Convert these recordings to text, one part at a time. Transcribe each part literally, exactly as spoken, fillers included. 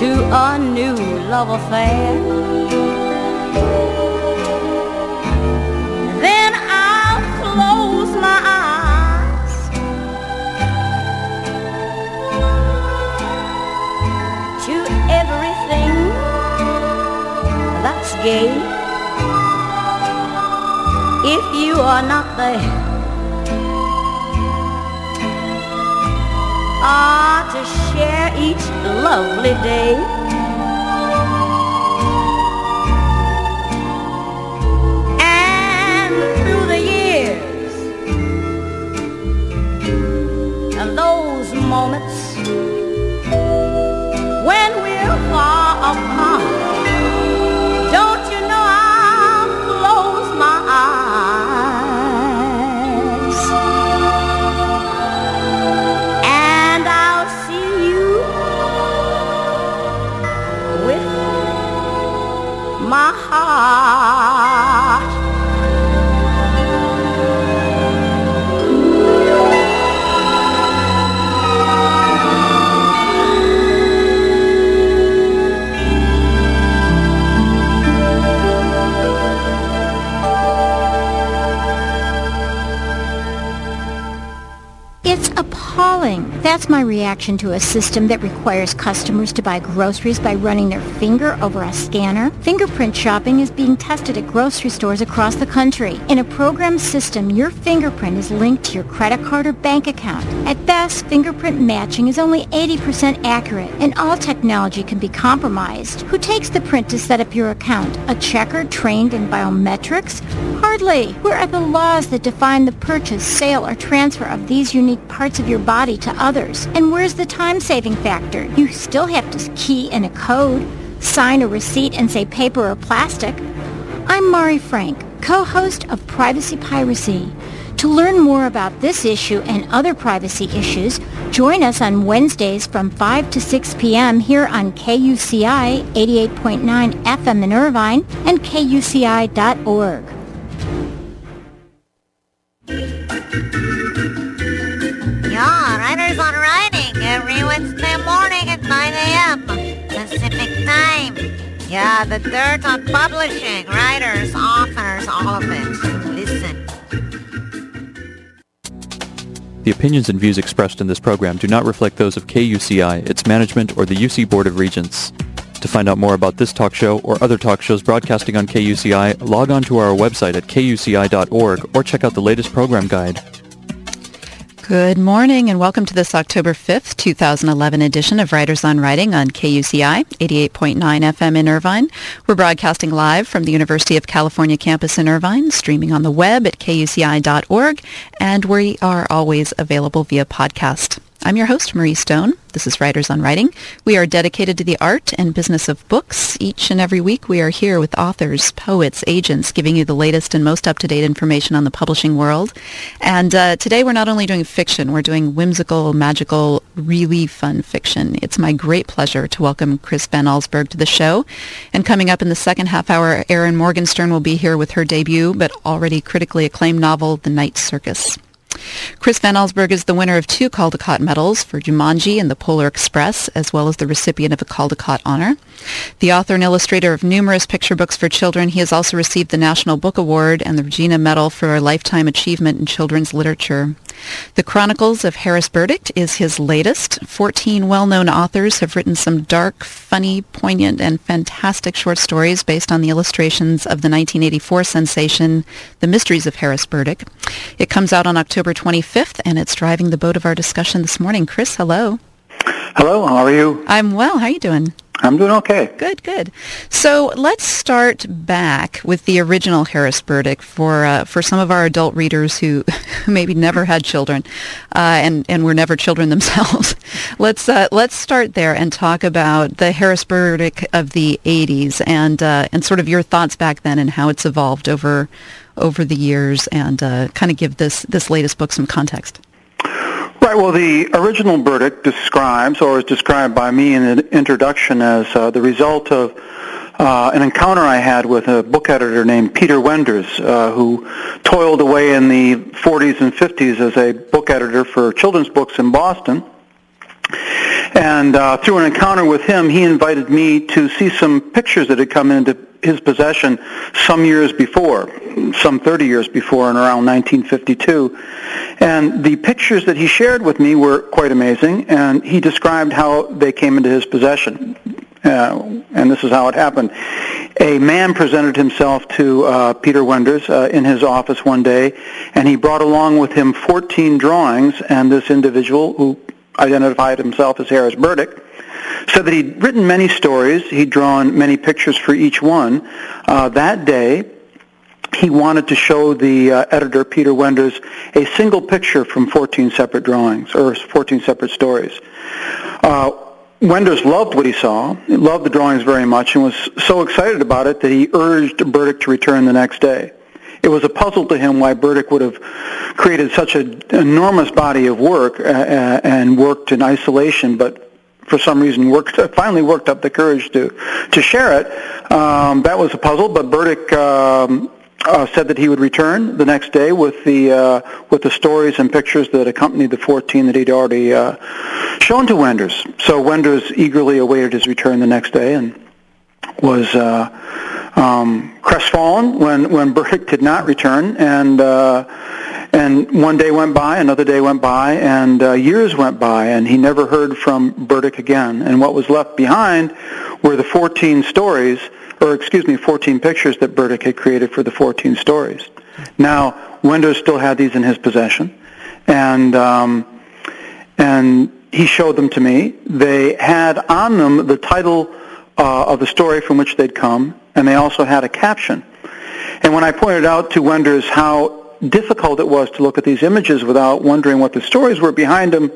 to a new love affair. Then I'll close my eyes to everything that's gay. If you are not there, ah, to share each lovely day. And through the years, and those moments when we're far apart, don't you know I'll close my eyes and I'll see you with my heart. It's appalling. That's my reaction to a system that requires customers to buy groceries by running their finger over a scanner. Fingerprint shopping is being tested at grocery stores across the country. In a programmed system, your fingerprint is linked to your credit card or bank account. At best, fingerprint matching is only eighty percent accurate, and all technology can be compromised. Who takes the print to set up your account? A checker trained in biometrics? Hardly. Where are the laws that define the purchase, sale, or transfer of these unique parts of your body to others? And where's the time-saving factor? You still have to key in a code, sign a receipt, and say paper or plastic. I'm Mari Frank, co-host of Privacy Piracy. To learn more about this issue and other privacy issues, join us on Wednesdays from five to six p.m. here on K U C I eighty-eight point nine F M in Irvine and K U C I dot org. Yeah, Writers on Writing every Wednesday morning at nine a.m. Pacific Time. Yeah, the dirt on publishing, writers, authors, all of it. Listen. The opinions and views expressed in this program do not reflect those of K U C I, its management, or the U C Board of Regents. To find out more about this talk show or other talk shows broadcasting on K U C I, log on to our website at K U C I dot org or check out the latest program guide. Good morning and welcome to this October fifth, twenty eleven edition of Writers on Writing on K U C I, eighty-eight point nine F M in Irvine. We're broadcasting live from the University of California campus in Irvine, streaming on the web at K U C I dot org, and we are always available via podcast. I'm your host, Marie Stone. This is Writers on Writing. We are dedicated to the art and business of books. Each and every week we are here with authors, poets, agents, giving you the latest and most up-to-date information on the publishing world. And uh, today we're not only doing fiction, we're doing whimsical, magical, really fun fiction. It's my great pleasure to welcome Chris Van Allsburg to the show. And coming up in the second half hour, Erin Morgenstern will be here with her debut, but already critically acclaimed novel, The Night Circus. Chris Van Allsburg is the winner of two Caldecott medals for Jumanji and the Polar Express, as well as the recipient of a Caldecott honor. The author and illustrator of numerous picture books for children, he has also received the National Book Award and the Regina Medal for a Lifetime Achievement in Children's Literature. The Chronicles of Harris Burdick is his latest. Fourteen well-known authors have written some dark, funny, poignant, and fantastic short stories based on the illustrations of the nineteen eighty-four sensation, The Mysteries of Harris Burdick. It comes out on October twenty-fifth, and it's driving the boat of our discussion this morning. Chris, hello. Hello, how are you? I'm well. How are you doing? I'm doing okay. Good, good. So let's start back with the original Harris Burdick for uh, for some of our adult readers who, who maybe never had children uh, and and were never children themselves. let's uh, let's start there and talk about the Harris Burdick of the eighties and uh, and sort of your thoughts back then and how it's evolved over over the years, and uh, kind of give this this latest book some context. Right, well, the original Burdick describes, or is described by me in the introduction as uh, the result of uh, an encounter I had with a book editor named Peter Wenders, uh, who toiled away in the forties and fifties as a book editor for children's books in Boston. And uh, through an encounter with him, he invited me to see some pictures that had come into his possession some years before, some thirty years before, in around nineteen fifty-two. And the pictures that he shared with me were quite amazing, and he described how they came into his possession. Uh, and this is how it happened. A man presented himself to uh, Peter Wenders uh, in his office one day, and he brought along with him fourteen drawings, and this individual, who identified himself as Harris Burdick, said that he'd written many stories, he'd drawn many pictures for each one. Uh, that day, he wanted to show the uh, editor, Peter Wenders, a single picture from fourteen separate drawings, or fourteen separate stories. Uh, Wenders loved what he saw, he loved the drawings very much, and was so excited about it that he urged Burdick to return the next day. It was a puzzle to him why Burdick would have created such an enormous body of work uh, and worked in isolation, but for some reason worked, finally worked up the courage to, to share it. Um, that was a puzzle, but Burdick um, uh, said that he would return the next day with the uh, with the stories and pictures that accompanied the fourteen that he'd already uh, shown to Wenders. So Wenders eagerly awaited his return the next day and was uh, um, crestfallen when, when Burdick did not return. And uh, and one day went by, another day went by, and uh, years went by, and he never heard from Burdick again. And what was left behind were the fourteen stories, or excuse me, fourteen pictures that Burdick had created for the fourteen stories. Now, Wenders still had these in his possession, and um, and he showed them to me. They had on them the title uh, of the story from which they'd come, and they also had a caption. And when I pointed out to Wenders how difficult it was to look at these images without wondering what the stories were behind them,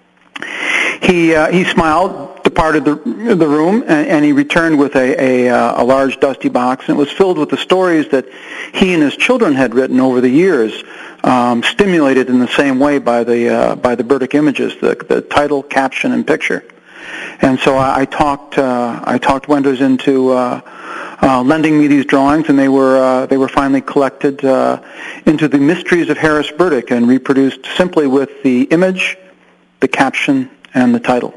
he uh, he smiled, departed the the room, and, and he returned with a a, uh, a large dusty box, and it was filled with the stories that he and his children had written over the years, um, stimulated in the same way by the uh, by the Burdick images, the the title, caption, and picture. And so I, I talked uh, I talked Wenders into uh, uh, lending me these drawings, and they were uh, they were finally collected uh, into the Mysteries of Harris Burdick and reproduced simply with the image, the caption, and the title.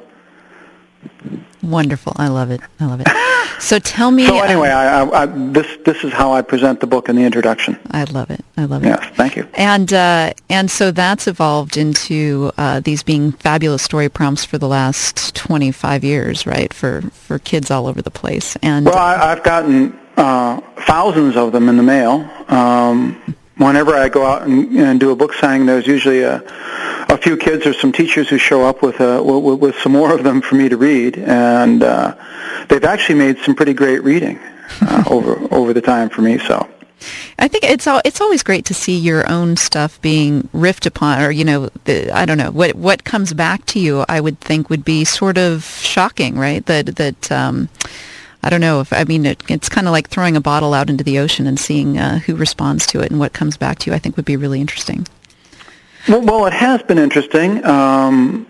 Wonderful. I love it. I love it. So tell me... So anyway, I, I, I, this this is how I present the book in the introduction. I love it. I love it. Yes, thank you. And uh, and so that's evolved into uh, these being fabulous story prompts for the last twenty-five years, right, for, for kids all over the place. And Well, I, I've gotten uh, thousands of them in the mail. Um, whenever I go out and, and do a book signing, there's usually a, a few kids or some teachers who show up with, uh, with, with some more of them for me to read, and uh, they've actually made some pretty great reading uh, over over the time for me. So I think it's all, it's always great to see your own stuff being riffed upon, or you know, the, I don't know what what comes back to you. I would think would be sort of shocking, right? That that. Um, I don't know if, I mean, it, it's kind of like throwing a bottle out into the ocean and seeing uh, who responds to it and what comes back to you, I think would be really interesting. Well, well it has been interesting. Um,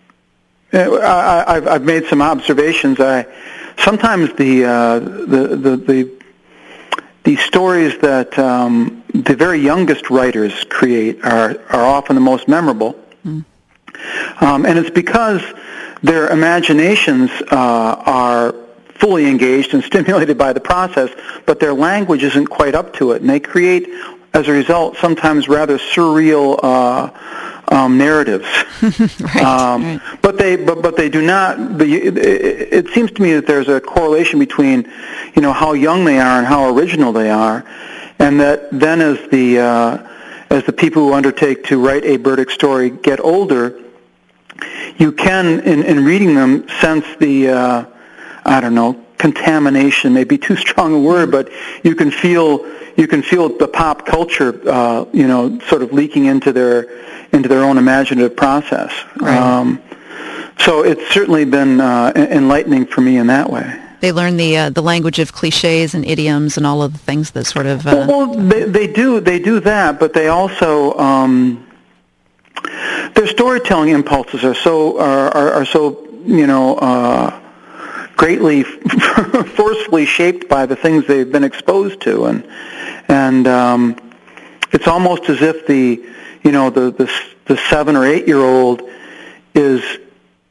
I, I've, I've made some observations. I sometimes the uh, the, the the the stories that um, the very youngest writers create are are often the most memorable, mm. um, and it's because their imaginations uh, are fully engaged and stimulated by the process, but their language isn't quite up to it, and they create, as a result, sometimes rather surreal uh, um, narratives. right, um, right. But they, but but they do not. The, it, it seems to me that there's a correlation between, you know, how young they are and how original they are, and that then as the uh, as the people who undertake to write a Burdick story get older, you can, in, in reading them, sense the uh, I don't know, contamination may be too strong a word, but you can feel you can feel the pop culture, uh, you know, sort of leaking into their into their own imaginative process. Right. Um, so it's certainly been uh, enlightening for me in that way. They learn the uh, the language of cliches and idioms and all of the things that sort of. Uh... Well, well they, they do they do that, but they also um, their storytelling impulses are so are are, are so you know. Uh, greatly forcefully shaped by the things they've been exposed to, and and um, it's almost as if the you know the the, the seven or eight year old is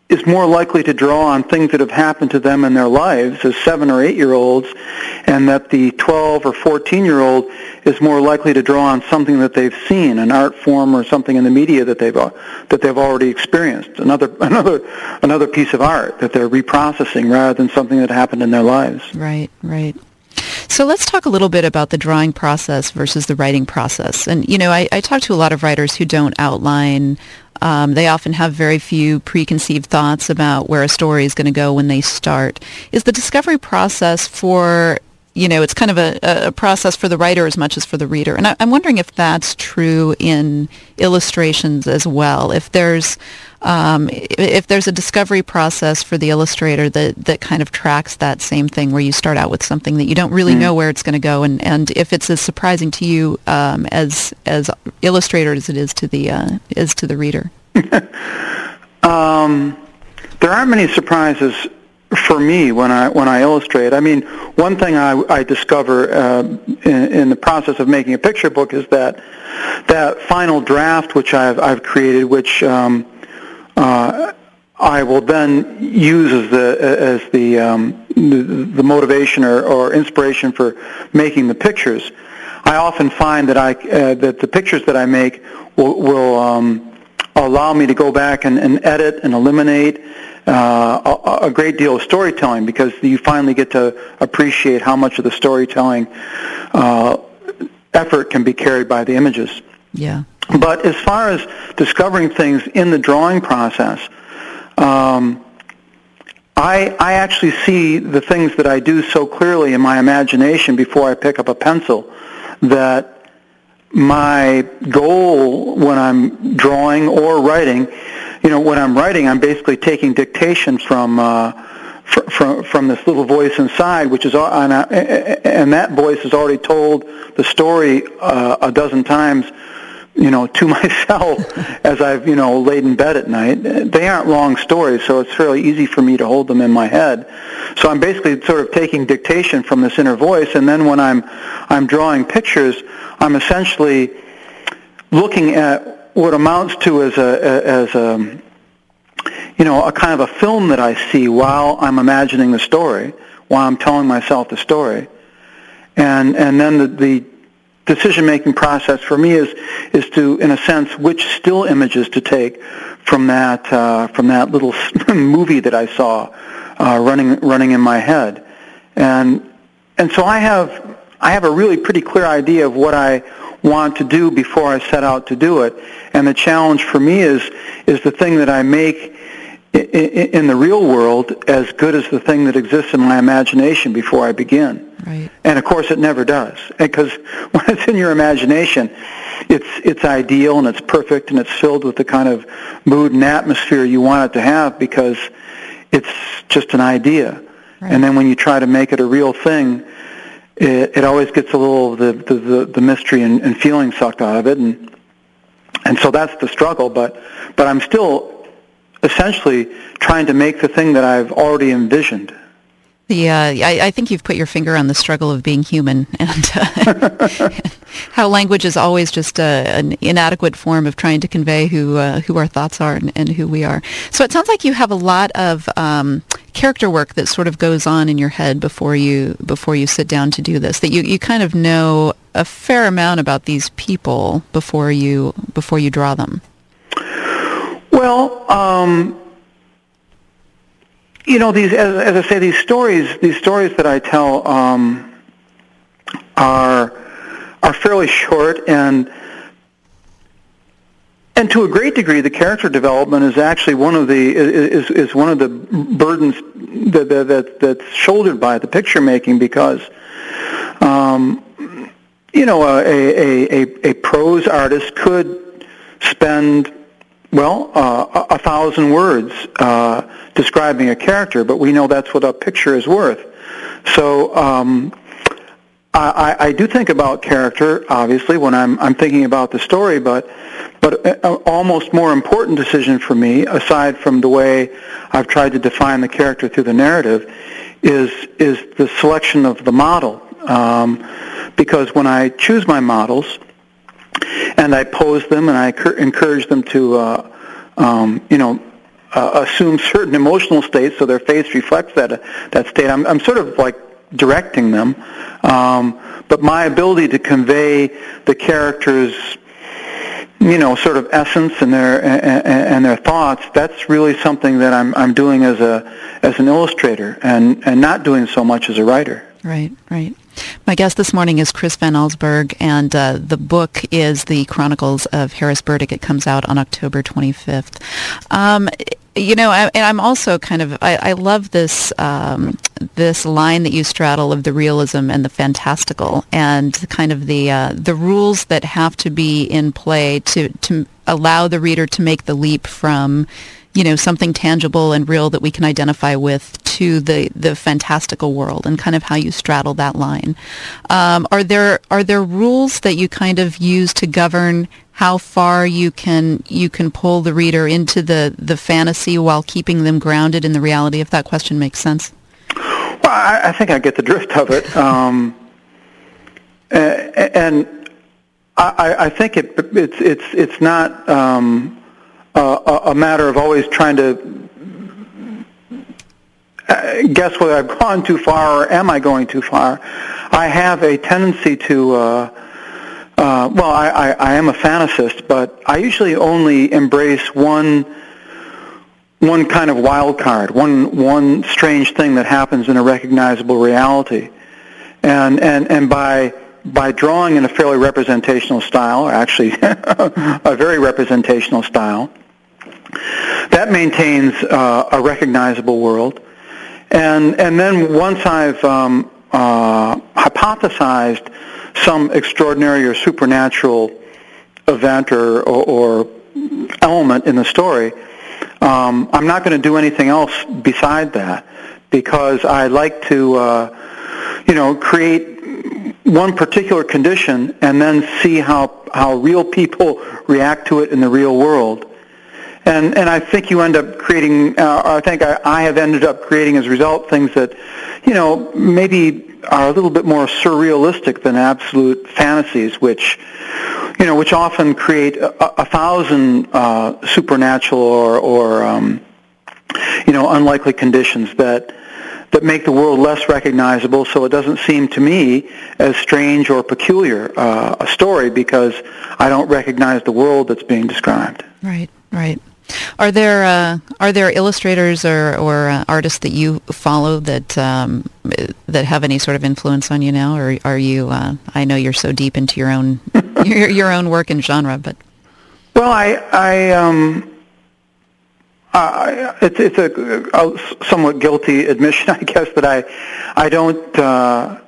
is more likely to draw on things that have happened to them in their lives as seven or eight-year-olds, and that the twelve or fourteen-year-old is more likely to draw on something that they've seen, an art form or something in the media that they've uh, that they've already experienced, another another another piece of art that they're reprocessing rather than something that happened in their lives. Right, right. So let's talk a little bit about the drawing process versus the writing process. And, you know, I, I talk to a lot of writers who don't outline. Um, they often have very few preconceived thoughts about where a story is going to go when they start. Is the discovery process for, you know, it's kind of a, a process for the writer as much as for the reader. And I, I'm wondering if that's true in illustrations as well. If there's um, if there's a discovery process for the illustrator that, that kind of tracks that same thing, where you start out with something that you don't really mm. know where it's going to go, and, and if it's as surprising to you um, as as illustrator as it is to the uh, is to the reader. um, there aren't many surprises for me when I when I illustrate. I mean, one thing I, I discover uh, in, in the process of making a picture book is that that final draft which I've I've created, which um, uh, I will then use as the as the um, the, the motivation or, or inspiration for making the pictures. I often find that I uh, that the pictures that I make will, will um, allow me to go back and, and edit and eliminate Uh, a, a great deal of storytelling, because you finally get to appreciate how much of the storytelling uh, effort can be carried by the images. Yeah. But as far as discovering things in the drawing process, um, I, I actually see the things that I do so clearly in my imagination before I pick up a pencil that my goal when I'm drawing or writing, you know, when I'm writing, I'm basically taking dictation from uh, fr- from from this little voice inside, which is, and, I, and that voice has already told the story uh, a dozen times, you know, to myself as I've, you know, laid in bed at night. They aren't long stories, so it's fairly easy for me to hold them in my head. So I'm basically sort of taking dictation from this inner voice, and then when I'm I'm drawing pictures, I'm essentially looking at what amounts to as a as a you know a kind of a film that I see while I'm imagining the story, while I'm telling myself the story, and and then the, the decision-making process for me is is to, in a sense, which still images to take from that uh, from that little movie that I saw uh, running running in my head, and and so I have I have a really pretty clear idea of what I want to do before I set out to do it. And the challenge for me is is the thing that I make in, in the real world as good as the thing that exists in my imagination before I begin. Right. And of course it never does, because when it's in your imagination, it's it's ideal and it's perfect and it's filled with the kind of mood and atmosphere you want it to have, because it's just an idea. Right. And then when you try to make it a real thing, It, it always gets a little of the, the, the mystery and, and feeling sucked out of it, and and so that's the struggle. But but I'm still essentially trying to make the thing that I've already envisioned. The uh, I, I think you've put your finger on the struggle of being human, and uh, how language is always just uh, an inadequate form of trying to convey who uh, who our thoughts are and, and who we are. So it sounds like you have a lot of um, character work that sort of goes on in your head before you before you sit down to do this. That you, you kind of know a fair amount about these people before you before you draw them. Well. Um You know, these, as, as I say, these stories, these stories that I tell um, are are fairly short, and and to a great degree, the character development is actually one of the is is one of the burdens that that, that that's shouldered by the picture making, because um, you know a, a a a prose artist could spend, well, uh, a thousand words uh, describing a character, but we know that's what a picture is worth. So um, I, I do think about character, obviously, when I'm I'm thinking about the story, but but an almost more important decision for me, aside from the way I've tried to define the character through the narrative, is is the selection of the model. Um, because when I choose my models, and I pose them, and I encourage them to, uh, um, you know, uh, assume certain emotional states, so their face reflects that that state. I'm, I'm sort of like directing them, um, but my ability to convey the characters, you know, sort of essence and their and, and their thoughts, that's really something that I'm I'm doing as a as an illustrator, and, and not doing so much as a writer. Right, right. My guest this morning is Chris Van Allsburg, and uh, the book is The Chronicles of Harris Burdick. It comes out on October twenty-fifth. Um, you know, I, and I'm also kind of, I, I love this um, this line that you straddle of the realism and the fantastical, and kind of the uh, the rules that have to be in play to, to allow the reader to make the leap from, you know, something tangible and real that we can identify with to the, the fantastical world, and kind of how you straddle that line. Um, are there are there rules that you kind of use to govern how far you can you can pull the reader into the, the fantasy while keeping them grounded in the reality, if that question makes sense? Well, I, I think I get the drift of it. Um, and I, I think it, it's it's it's not um, a, a matter of always trying to guess whether I've gone too far or am I going too far. I have a tendency to, uh, uh, well, I, I, I am a fantasist, but I usually only embrace one one kind of wild card, one one strange thing that happens in a recognizable reality, and and and by by drawing in a fairly representational style, or actually a very representational style, that maintains uh, a recognizable world. And and then once I've um, uh, hypothesized some extraordinary or supernatural event or, or, or element in the story, um, I'm not going to do anything else beside that, because I like to, uh, you know, create one particular condition and then see how how real people react to it in the real world. And and I think you end up creating, uh, I think I, I have ended up creating as a result things that, you know, maybe are a little bit more surrealistic than absolute fantasies, which, you know, which often create a, a thousand uh, supernatural or, or um, you know, unlikely conditions that that make the world less recognizable, so it doesn't seem to me as strange or peculiar uh, a story, because I don't recognize the world that's being described. Right, right. Are there uh, are there illustrators or or uh, artists that you follow that um, that have any sort of influence on you now, or are you? Uh, I know you're so deep into your own your, your own work and genre, but well, I I um. Uh, it's it's a, a somewhat guilty admission, I guess, that I I don't uh,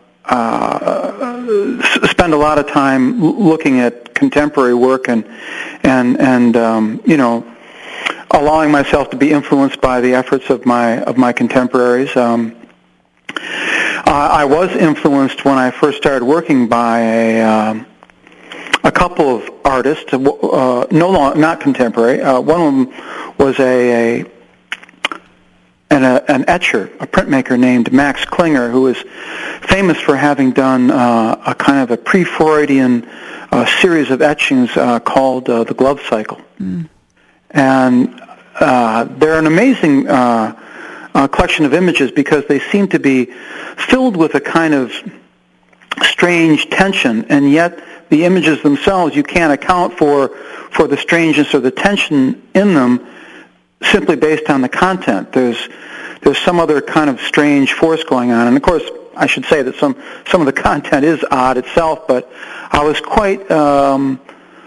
uh, spend a lot of time looking at contemporary work and and and um, you know, allowing myself to be influenced by the efforts of my of my contemporaries. Um, uh, I was influenced when I first started working by a um, a couple of artists, uh, no long, not contemporary. Uh, one of them was a, a an, a, an etcher, a printmaker named Max Klinger, who is famous for having done uh, a kind of a pre-Freudian uh, series of etchings uh, called uh, the Glove Cycle. Mm. And uh, they're an amazing uh, uh, collection of images, because they seem to be filled with a kind of strange tension, and yet the images themselves, you can't account for for the strangeness or the tension in them simply based on the content. There's there's some other kind of strange force going on. And of course, I should say that some, some of the content is odd itself, but I was quite um,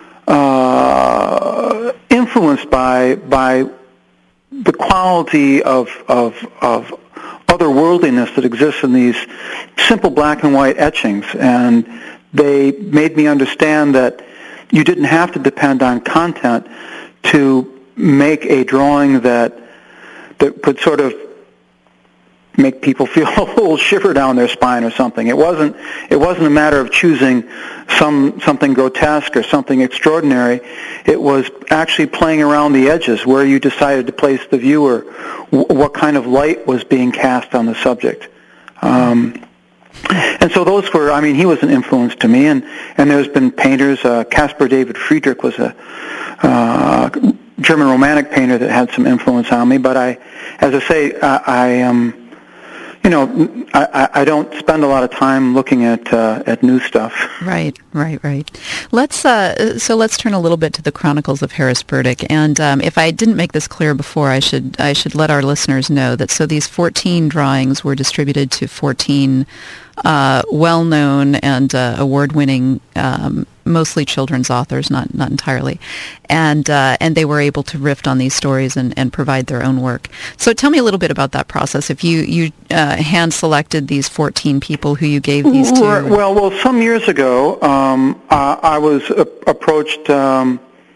uh, influenced by by the quality of of of otherworldliness that exists in these simple black and white etchings. And they made me understand that you didn't have to depend on content to make a drawing that that could sort of make people feel a little shiver down their spine or something. It wasn't it wasn't a matter of choosing some something grotesque or something extraordinary. It was actually playing around the edges, where you decided to place the viewer, w- what kind of light was being cast on the subject. Um, And so those were, I mean, he was an influence to me. And, and there's been painters, uh, Caspar David Friedrich was a uh, German Romantic painter that had some influence on me. But I, as I say, I, I um, you know, I, I don't spend a lot of time looking at uh, at new stuff. Right, right, right. Let's uh, so let's turn a little bit to the Chronicles of Harris Burdick. And um, if I didn't make this clear before, I should I should let our listeners know that so these fourteen drawings were distributed to fourteen uh, well-known and uh, award-winning, um, mostly children's authors, not not entirely, and uh, and they were able to riff on these stories and, and provide their own work. So tell me a little bit about that process. If you you uh, hand selected these fourteen people who you gave these to. Well, well, some years ago, um, uh, I was uh, approached um,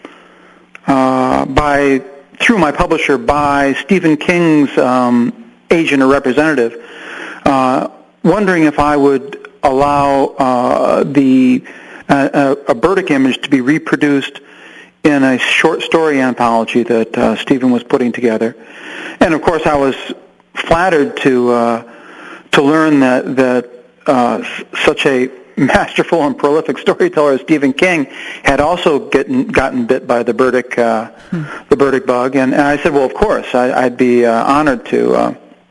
uh, by through my publisher by Stephen King's um, agent or representative, uh, wondering if I would allow uh, the uh, a, a Burdick image to be reproduced in a short story anthology that uh, Stephen was putting together. And of course, I was flattered to uh, to learn that that uh, s- such a masterful and prolific storyteller as Stephen King had also gotten gotten bit by the Burdick uh, hmm. the Burdick bug. And, and I said, well, of course, I, I'd be uh, honored to uh,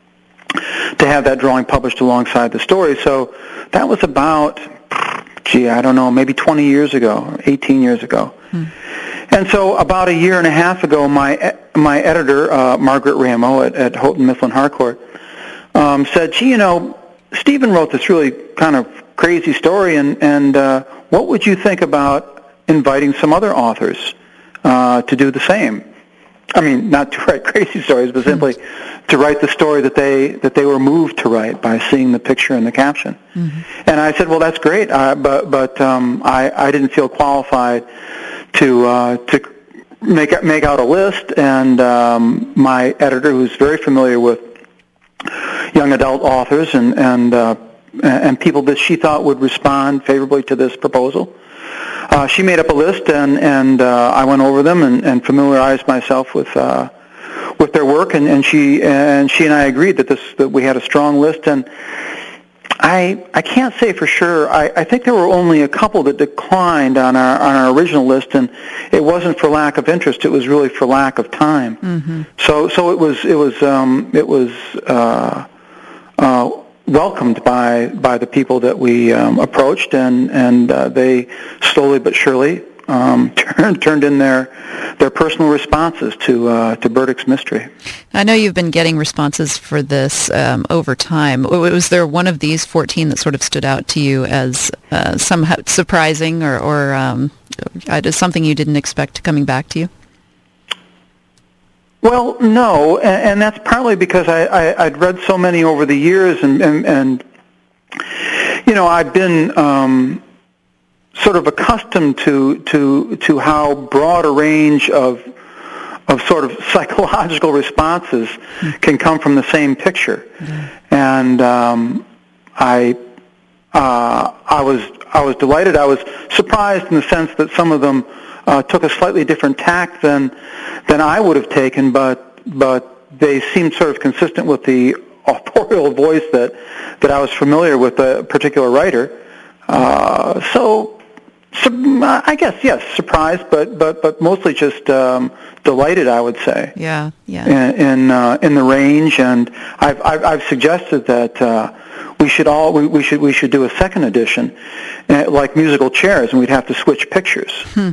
to have that drawing published alongside the story. So that was about, gee, I don't know, maybe twenty years ago, eighteen years ago. Hmm. And so about a year and a half ago, my my editor, uh, Margaret Ramo at, at Houghton Mifflin Harcourt, um, said, gee, you know, Stephen wrote this really kind of crazy story, and, and uh, what would you think about inviting some other authors uh, to do the same? I mean, not to write crazy stories, but simply mm-hmm. to write the story that they that they were moved to write by seeing the picture and the caption. Mm-hmm. And I said, well, that's great, uh, but but um, I I didn't feel qualified to uh, to make make out a list, and um, my editor, who's very familiar with young adult authors and and uh, and people that she thought would respond favorably to this proposal, uh, she made up a list, and and uh, I went over them and, and familiarized myself with uh, with their work, and, and she and she and I agreed that this that we had a strong list. And I I can't say for sure. I, I think there were only a couple that declined on our on our original list, and it wasn't for lack of interest. It was really for lack of time. Mm-hmm. So so it was it was um, it was uh, uh, welcomed by by the people that we um, approached, and and uh, they slowly but surely um, turned turned in their their personal responses to uh, to Burdick's mystery. I know you've been getting responses for this um, over time. Was there one of these fourteen that sort of stood out to you as uh, somehow surprising, or, or um, something you didn't expect coming back to you? Well, no, and, and that's partly because I, I, I'd read so many over the years, and, and, and you know, I've been um, sort of accustomed to to to how broad a range of of sort of psychological responses mm. can come from the same picture, mm. and um, I uh, I was I was delighted. I was surprised in the sense that some of them uh, took a slightly different tack than than I would have taken, but but they seemed sort of consistent with the authorial voice that that I was familiar with a particular writer. Uh, so, so I guess yes, surprised, but but but mostly just um, delighted, I would say. Yeah, yeah. In in, uh, in the range, and I've I've, I've suggested that uh, we should all we, we should we should do a second edition, uh, like musical chairs, and we'd have to switch pictures. Hmm.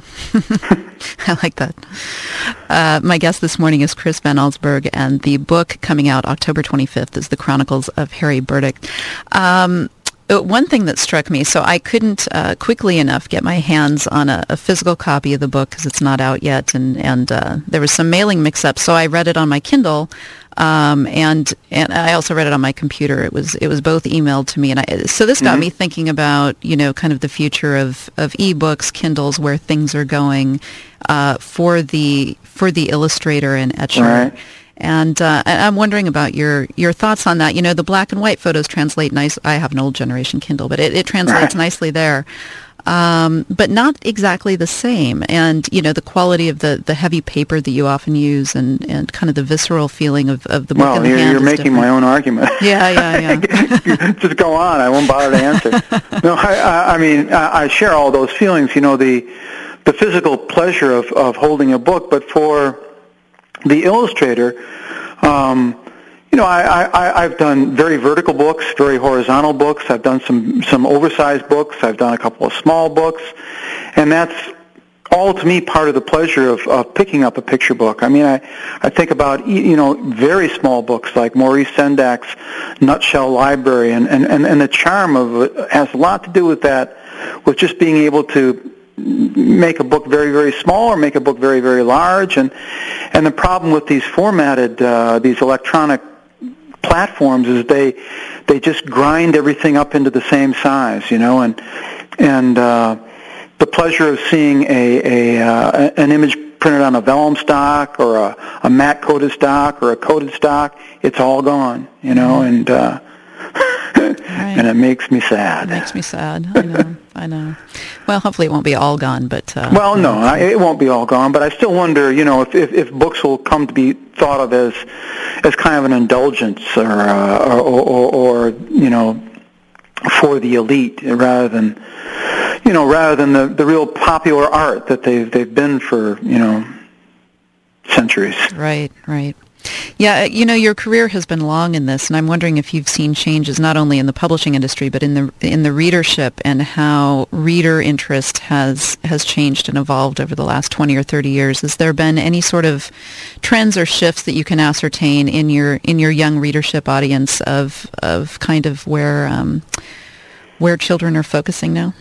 I like that. Uh, my guest this morning is Chris Van Allsburg, and the book coming out October twenty-fifth is The Chronicles of Harry Burdick. Um, One thing that struck me, so I couldn't uh, quickly enough get my hands on a, a physical copy of the book because it's not out yet, and, and uh, there was some mailing mix-up, so I read it on my Kindle, um, and and I also read it on my computer. It was it was both emailed to me, and I, so this got mm-hmm. me thinking about, you know, kind of the future of, of e-books, Kindles, where things are going uh, for the for the illustrator and etcher. Right. And uh, I'm wondering about your, your thoughts on that. You know, the black and white photos translate nice. I have an old generation Kindle, but it, it translates nicely there. Um, but not exactly the same. And, you know, the quality of the, the heavy paper that you often use, and, and kind of the visceral feeling of, of the book well, in the you're, hand you're making different. my own argument. Yeah, yeah, yeah. Just go on. I won't bother to answer. No, I, I, I mean, I, I share all those feelings, you know, the the physical pleasure of, of holding a book, but for the illustrator, um, you know, I, I, I've done very vertical books, very horizontal books. I've done some, some oversized books. I've done a couple of small books. And that's all, to me, part of the pleasure of, of picking up a picture book. I mean, I, I think about, you know, very small books like Maurice Sendak's Nutshell Library, and, and, and, and the charm of it has a lot to do with that, with just being able to make a book very, very small or make a book very, very large. And, and the problem with these formatted, uh, these electronic platforms is they they just grind everything up into the same size, you know, and and uh, the pleasure of seeing a, a uh, an image printed on a vellum stock or a, a matte coated stock or a coated stock, it's all gone, you know, mm-hmm. and uh, right. and it makes me sad. It makes me sad. I know. I know. Well, hopefully it won't be all gone, but... Uh, well, no, I, it won't be all gone, but I still wonder, you know, if, if, if books will come to be thought of as as kind of an indulgence or, uh, or, or, or, you know, for the elite rather than, you know, rather than the, the real popular art that they've, they've been for, you know, centuries. Right, right. Yeah, you know, your career has been long in this, and I'm wondering if you've seen changes not only in the publishing industry, but in the in the readership, and how reader interest has has changed and evolved over the last twenty or thirty years. Has there been any sort of trends or shifts that you can ascertain in your in your young readership audience of of kind of where um, where children are focusing now?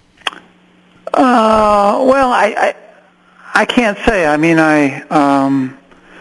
Uh, well, I, I I can't say. I mean, I. Um,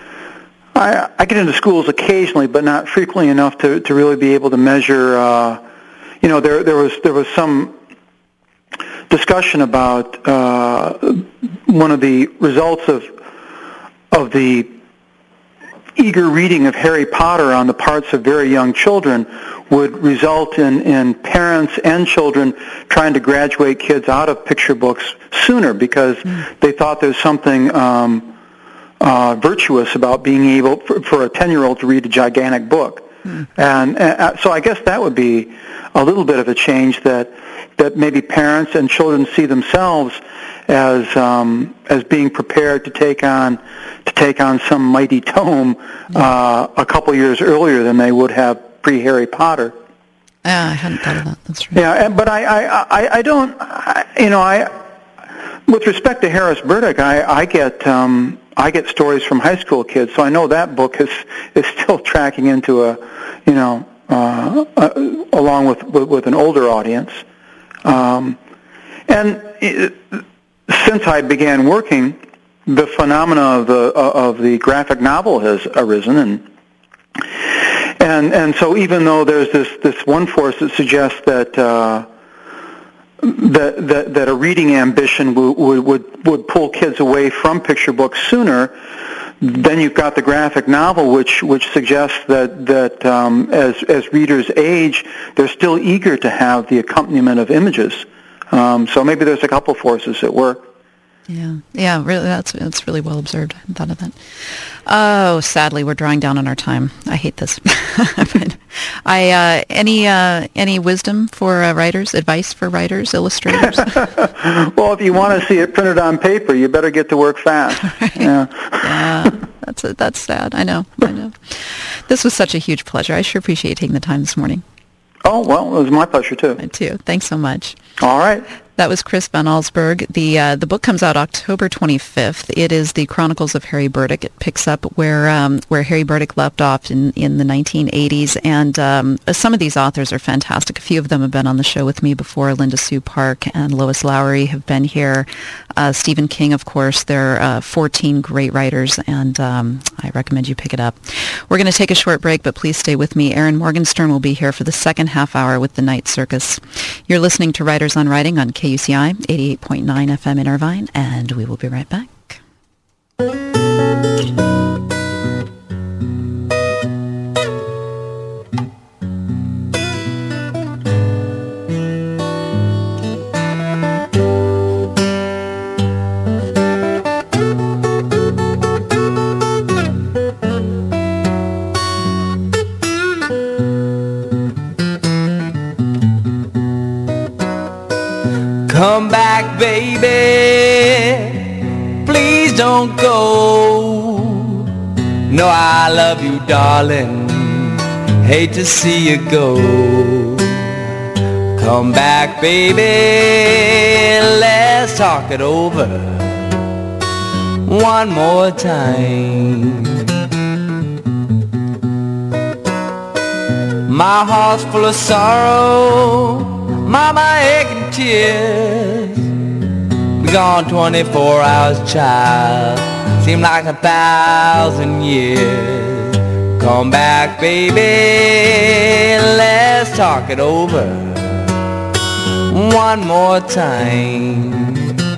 I, I get into schools occasionally, but not frequently enough to, to really be able to measure. Uh, you know, there there was there was some discussion about uh, one of the results of of the eager reading of Harry Potter on the parts of very young children would result in, in parents and children trying to graduate kids out of picture books sooner because mm. they thought there's something. Um, Uh, virtuous about being able for, for a ten-year-old to read a gigantic book, mm. and, and so I guess that would be a little bit of a change that that maybe parents and children see themselves as um, as being prepared to take on to take on some mighty tome uh, a couple years earlier than they would have pre-Harry Potter. Yeah, I hadn't thought of that. That's right. Yeah, and, but I I, I, I don't I, you know I with respect to Harris Burdick, I I get. Um, I get stories from high school kids, so I know that book is is still tracking into a, you know, uh, uh, along with, with with an older audience. Um, and it, since I began working, the phenomena of the uh, of the graphic novel has arisen, and and and so even though there's this this one force that suggests that. Uh, That, that that a reading ambition would, would would pull kids away from picture books sooner. Then you've got the graphic novel, which which suggests that that um, as as readers age, they're still eager to have the accompaniment of images. Um, so maybe there's a couple forces at work. Yeah, yeah, really, that's that's really well observed. I hadn't thought of that. Oh, sadly, we're drawing down on our time. I hate this. But I uh, any uh, any wisdom for uh, writers? Advice for writers, illustrators? Well, if you want to see it printed on paper, you better get to work fast. Right. Yeah, yeah, that's a, that's sad. I know, I know. This was such a huge pleasure. I sure appreciate you taking the time this morning. Oh well, it was my pleasure too. Me too. Thanks so much. All right. That was Chris Van Allsburg. The uh, the book comes out October twenty-fifth. It is the Chronicles of Harry Burdick. It picks up where um, where Harry Burdick left off in, in the nineteen eighties. And um, some of these authors are fantastic. A few of them have been on the show with me before. Linda Sue Park and Lois Lowry have been here. Uh, Stephen King, of course. There are uh, fourteen great writers, and um, I recommend you pick it up. We're going to take a short break, but please stay with me. Aaron Morgenstern will be here for the second half hour with the Night Circus. You're listening to Writers on Writing on K U C I eighty-eight point nine F M in Irvine, and we will be right back. Come back, baby, please don't go. know I love you, darling. Hate to see you go. Come back, baby, let's talk it over one more time. My heart's full of sorrow, mama aching tears. Be gone twenty-four hours, child, seem like a thousand years. Come back, baby, let's talk it over one more time.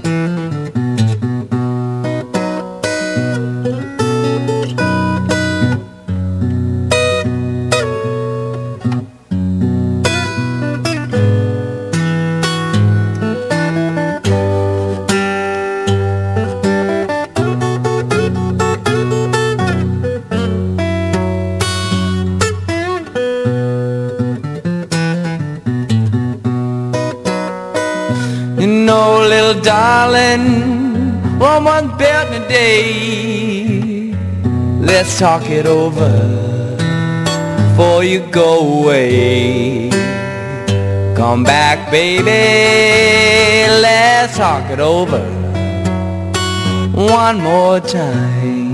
Darling, one one's built in a day. Let's talk it over before you go away. Come back, baby, let's talk it over one more time.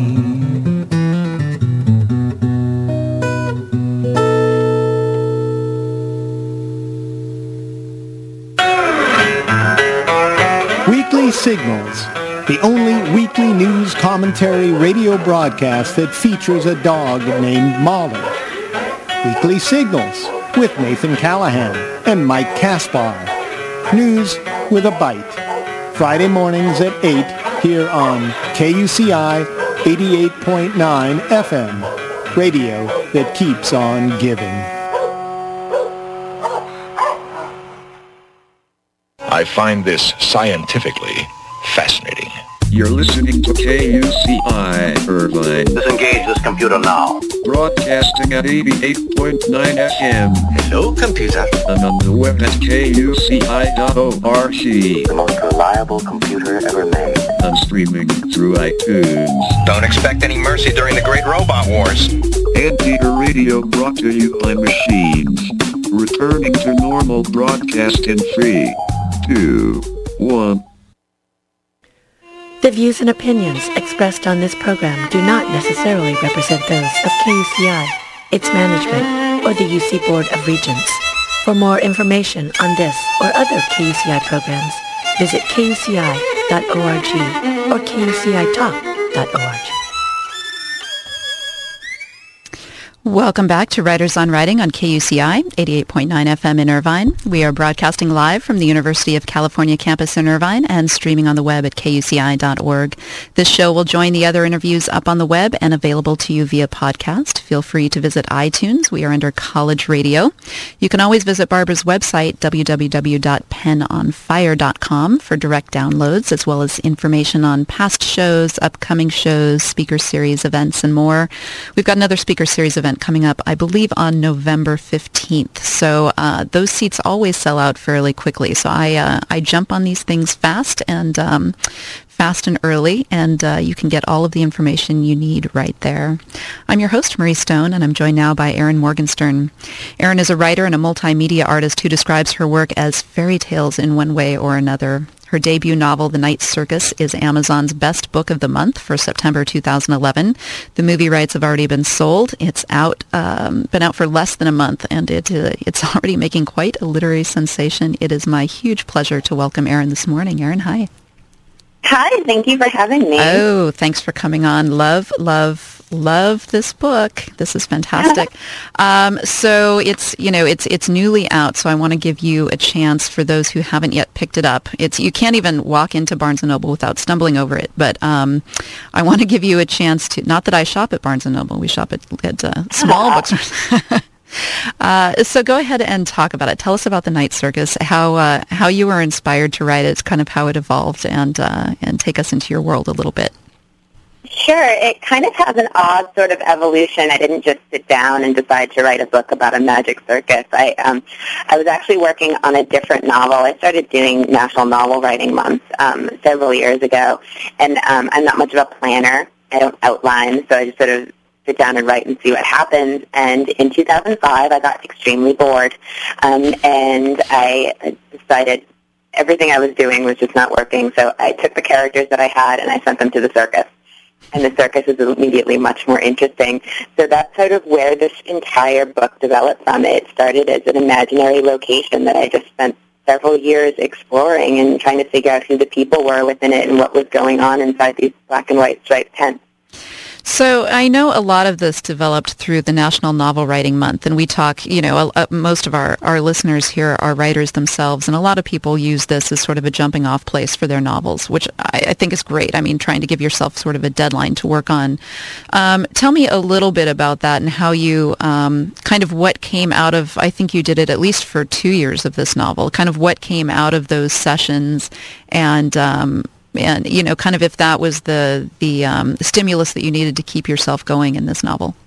Weekly Signals, the only weekly news commentary radio broadcast that features a dog named Mahler. Weekly Signals with Nathan Callahan and Mike Kaspar. News with a bite. Friday mornings at eight here on K U C I eighty-eight point nine F M. Radio that keeps on giving. I find this scientifically fascinating. You're listening to K U C I Irvine. Disengage this computer now. Broadcasting at eighty-eight point nine F M. Hello, computer. And on the web at K U C I dot org. The most reliable computer ever made. And streaming through iTunes. Don't expect any mercy during the Great Robot Wars. Anteater Radio brought to you by machines. Returning to normal broadcast in three, two, one. The views and opinions expressed on this program do not necessarily represent those of K U C I, its management, or the U C Board of Regents. For more information on this or other K U C I programs, visit K U C I dot org or K U C I talk dot org. Welcome back to Writers on Writing on K U C I, eighty-eight point nine F M in Irvine. We are broadcasting live from the University of California campus in Irvine and streaming on the web at K U C I dot org. This show will join the other interviews up on the web and available to you via podcast. Feel free to visit iTunes. We are under College Radio. You can always visit Barbara's website, w w w dot pen on fire dot com, for direct downloads, as well as information on past shows, upcoming shows, speaker series events, and more. We've got another speaker series event coming up, I believe, on November fifteenth. So uh, those seats always sell out fairly quickly. So I uh, I jump on these things fast and um, fast and early, and uh, you can get all of the information you need right there. I'm your host, Marie Stone, and I'm joined now by Erin Morgenstern. Erin is a writer and a multimedia artist who describes her work as fairy tales in one way or another. Her debut novel, The Night Circus, is Amazon's best book of the month for September two thousand eleven. The movie rights have already been sold. It's out, um, been out for less than a month, and it uh, it's already making quite a literary sensation. It is my huge pleasure to welcome Erin this morning. Erin, hi. Hi, thank you for having me. Oh, thanks for coming on. Love, love, love this book. This is fantastic. um, so it's, you know, it's it's newly out, so I want to give you a chance for those who haven't yet picked it up. It's you can't even walk into Barnes and Noble without stumbling over it, but um, I want to give you a chance to, not that I shop at Barnes and Noble, we shop at, at uh, small bookstores. Uh, so go ahead and talk about it. Tell us about The Night Circus, how uh, how you were inspired to write it, kind of how it evolved, and uh, and take us into your world a little bit. Sure. It kind of has an odd sort of evolution. I didn't just sit down and decide to write a book about a magic circus. I um, I was actually working on a different novel. I started doing National Novel Writing Month um, several years ago, and um, I'm not much of a planner. I don't outline, so I just sort of sit down and write and see what happens. And in two thousand five, I got extremely bored, um, and I decided everything I was doing was just not working. So I took the characters that I had and I sent them to the circus. And the circus is immediately much more interesting. So that's sort of where this entire book developed from. It started as an imaginary location that I just spent several years exploring and trying to figure out who the people were within it and what was going on inside these black and white striped tents. So I know a lot of this developed through the National Novel Writing Month, and we talk, you know, uh, most of our, our listeners here are writers themselves, and a lot of people use this as sort of a jumping off place for their novels, which I, I think is great. I mean, trying to give yourself sort of a deadline to work on. Um, tell me a little bit about that and how you, um, kind of what came out of, I think you did it at least for two years of this novel, kind of what came out of those sessions and, um, and, you know, kind of if that was the the, um, the stimulus that you needed to keep yourself going in this novel.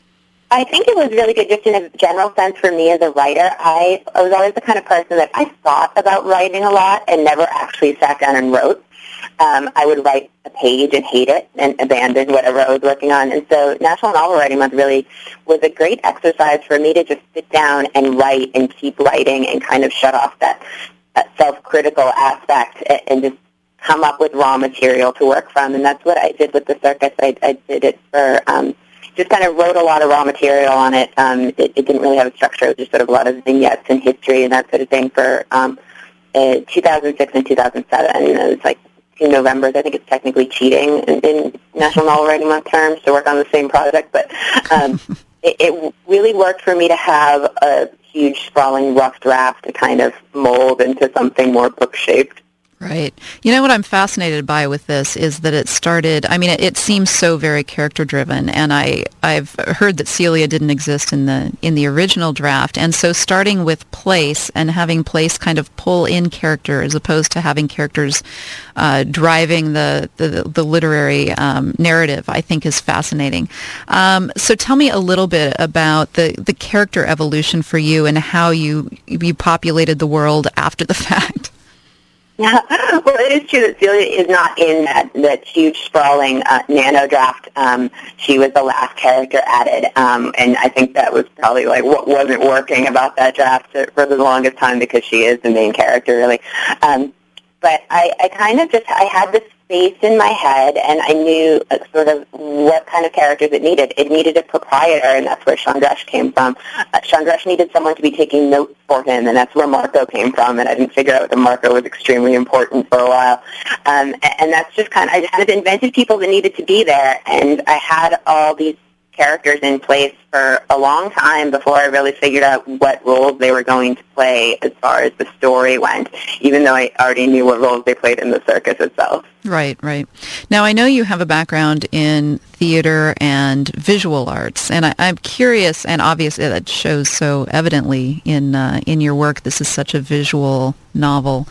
I think it was really good just in a general sense for me as a writer. I, I was always the kind of person that I thought about writing a lot and never actually sat down and wrote. Um, I would write a page and hate it and abandon whatever I was working on. And so National Novel Writing Month really was a great exercise for me to just sit down and write and keep writing and kind of shut off that, that self-critical aspect and just come up with raw material to work from, and that's what I did with the circus. I, I did it for, um, just kind of wrote a lot of raw material on it. Um, it. It didn't really have a structure. It was just sort of a lot of vignettes and history and that sort of thing for um, uh, two thousand six and two thousand seven. It was like two Novembers. I think it's technically cheating in, in National Novel Writing Month terms to work on the same project, but um, it, it really worked for me to have a huge, sprawling, rough draft to kind of mold into something more book-shaped. Right. You know what I'm fascinated by with this is that it started, I mean, it, it seems so very character-driven, and I, I've heard that Celia didn't exist in the in the original draft, and so starting with place and having place kind of pull in character as opposed to having characters uh, driving the, the, the literary um, narrative, I think is fascinating. Um, so tell me a little bit about the, the character evolution for you and how you you populated the world after the fact. Yeah, well, it is true that Celia is not in that, that huge, sprawling uh, nano draft. Um, she was the last character added, um, and I think that was probably like what wasn't working about that draft for the longest time because she is the main character, really. Um, but I, I kind of just, I had this space in my head, and I knew uh, sort of what kind of characters it needed. It needed a proprietor, and that's where Chandresh came from. Uh, Chandresh needed someone to be taking notes for him, and that's where Marco came from, and I didn't figure out that Marco was extremely important for a while. Um, and, and that's just kind of, I kind of invented people that needed to be there, and I had all these characters in place for a long time before I really figured out what roles they were going to play as far as the story went, even though I already knew what roles they played in the circus itself. Right, right. Now, I know you have a background in theater and visual arts, and I, I'm curious, and obviously that shows so evidently in uh, in your work. This is such a visual novel.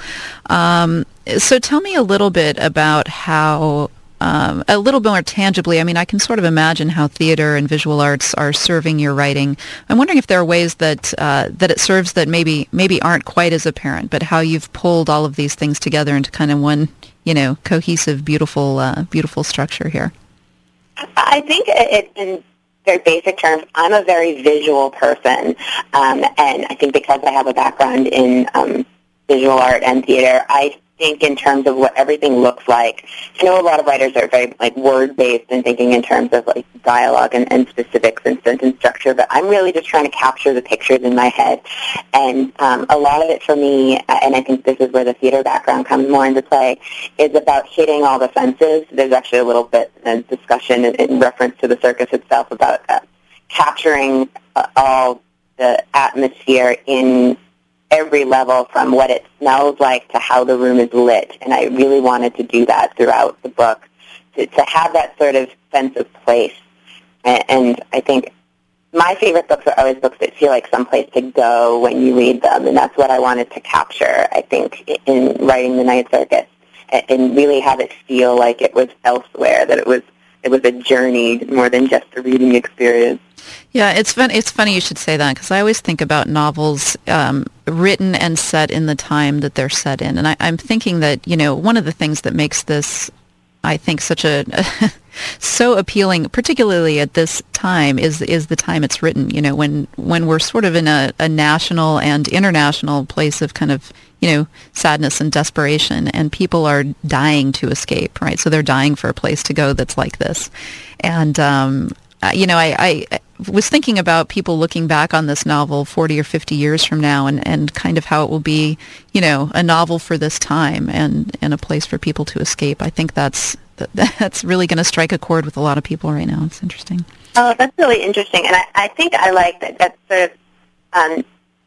Um, so tell me a little bit about how Um, a little bit more tangibly, I mean, I can sort of imagine how theater and visual arts are serving your writing. I'm wondering if there are ways that uh, that it serves that maybe maybe aren't quite as apparent, but how you've pulled all of these things together into kind of one, you know, cohesive, beautiful, uh, beautiful structure here. I think it, in very basic terms, I'm a very visual person, um, and I think because I have a background in um, visual art and theater, I think in terms of what everything looks like. I know a lot of writers are very like word-based and thinking in terms of like dialogue and, and specifics and sentence structure, but I'm really just trying to capture the pictures in my head. And um, a lot of it for me, and I think this is where the theater background comes more into play, is about hitting all the senses. There's actually a little bit of discussion in, in reference to the circus itself about uh, capturing uh, all the atmosphere in every level, from what it smells like to how the room is lit. And I really wanted to do that throughout the book, to, to have that sort of sense of place. And, and I think my favorite books are always books that feel like someplace to go when you read them, and that's what I wanted to capture, I think, in writing The Night Circus, and really have it feel like it was elsewhere, that it was it was a journey more than just a reading experience. Yeah, it's fun. It's funny you should say that, because I always think about novels um, written and set in the time that they're set in, and I, I'm thinking that, you know, one of the things that makes this I think such a so appealing, particularly at this time, is is the time it's written. You know, when when we're sort of in a, a national and international place of kind of, you know, sadness and desperation, and people are dying to escape, right? So they're dying for a place to go that's like this. And, um, uh, you know, I, I was thinking about people looking back on this novel forty or fifty years from now, and, and kind of how it will be, you know, a novel for this time and, and a place for people to escape. I think that's that's really going to strike a chord with a lot of people right now. It's interesting. Oh, that's really interesting. And I, I think I like that, that sort of um,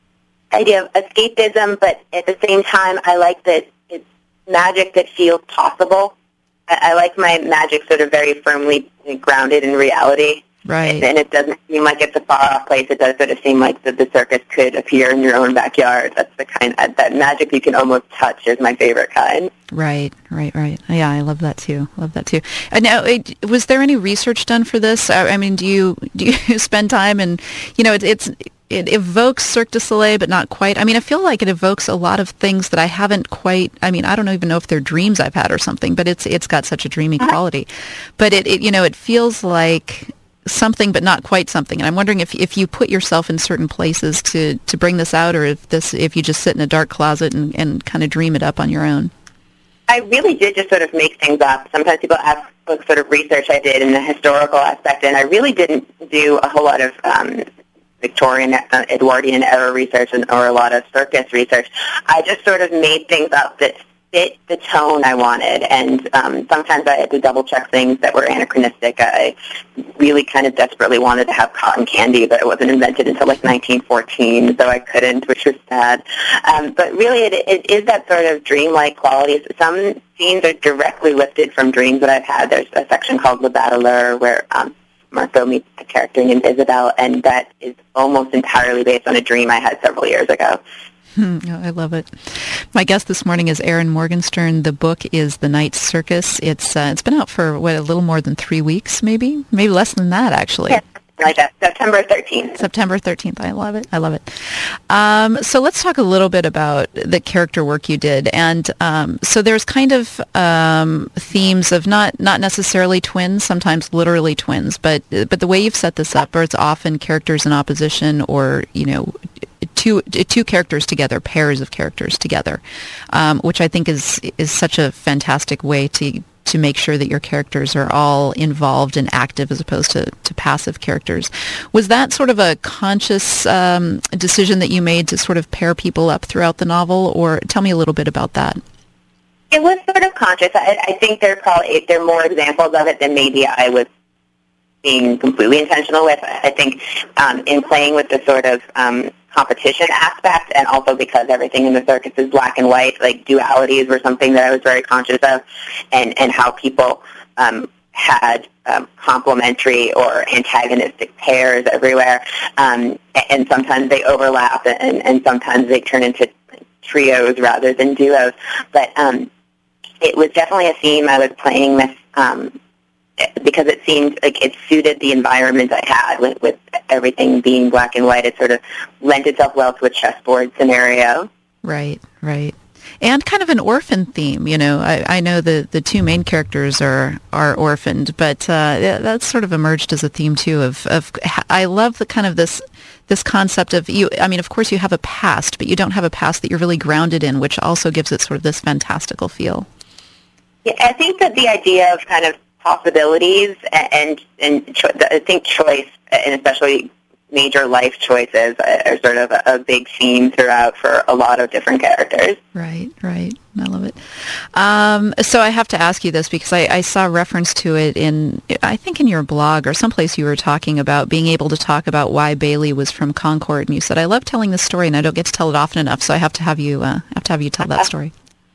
idea of escapism, but at the same time, I like that it's magic that feels possible. I, I like my magic sort of very firmly grounded in reality. Right. And it doesn't seem like it's a far-off place. It does sort of seem like the, the circus could appear in your own backyard. That's the kind, that, that magic you can almost touch is my favorite kind. Right, right, right. Yeah, I love that too. Love that too. And now, it, was there any research done for this? I, I mean, do you do you spend time and, you know, it, it's it evokes Cirque du Soleil, but not quite. I mean, I feel like it evokes a lot of things that I haven't quite. I mean, I don't even know if they're dreams I've had or something, but it's it's got such a dreamy quality. But it, it you know, it feels like something but not quite something, and I'm wondering if if you put yourself in certain places to to bring this out, or if this if you just sit in a dark closet and, and kind of dream it up on your own. I really did just sort of make things up. Sometimes people ask what sort of research I did in the historical aspect, and I really didn't do a whole lot of um, Victorian, uh, Edwardian era research and, or a lot of circus research. I just sort of made things up that fit the tone I wanted, and um, sometimes I had to double-check things that were anachronistic. I really kind of desperately wanted to have cotton candy, but it wasn't invented until like nineteen fourteen, so I couldn't, which was sad. Um, but really, it, it is that sort of dreamlike quality. Some scenes are directly lifted from dreams that I've had. There's a section called Le Bateleur where um, Marco meets a character named Isabel, and that is almost entirely based on a dream I had several years ago. Hmm, I love it. My guest this morning is Erin Morgenstern. The book is The Night Circus. It's uh, it's been out for, what, a little more than three weeks, maybe? Maybe less than that, actually. Yeah, like that. September thirteenth. September thirteenth. I love it. I love it. Um, so let's talk a little bit about the character work you did. And um, so there's kind of um, themes of not, not necessarily twins, sometimes literally twins, but but the way you've set this up, or it's often characters in opposition, or, you know, two two characters together, pairs of characters together, um, which I think is is such a fantastic way to to make sure that your characters are all involved and active as opposed to, to passive characters. Was that sort of a conscious um, decision that you made to sort of pair people up throughout the novel, or tell me a little bit about that? It was sort of conscious. I, I think there are probably there are more examples of it than maybe I was being completely intentional with. I think um, in playing with the sort of um, competition aspect, and also because everything in the circus is black and white, like dualities were something that I was very conscious of, and, and how people um, had um, complementary or antagonistic pairs everywhere, um, and sometimes they overlap, and, and sometimes they turn into trios rather than duos. But um, it was definitely a theme I was playing with, um, because it seemed like it suited the environment I had with, with everything being black and white. It sort of lent itself well to a chessboard scenario. Right, right. And kind of an orphan theme, you know. I, I know the, the two main characters are, are orphaned, but uh, that's sort of emerged as a theme too. Of, of I love the kind of this this concept of you. I mean, of course, you have a past, but you don't have a past that you're really grounded in, which also gives it sort of this fantastical feel. Yeah, I think that the idea of kind of possibilities and and cho- I think choice, and especially major life choices, are sort of a, a big theme throughout for a lot of different characters. Right, right. I love it. Um, so I have to ask you this because I, I saw reference to it in, I think in your blog or someplace you were talking about being able to talk about why Bailey was from Concord, and you said, I love telling this story and I don't get to tell it often enough, so I have to have you uh, have to have you tell that story.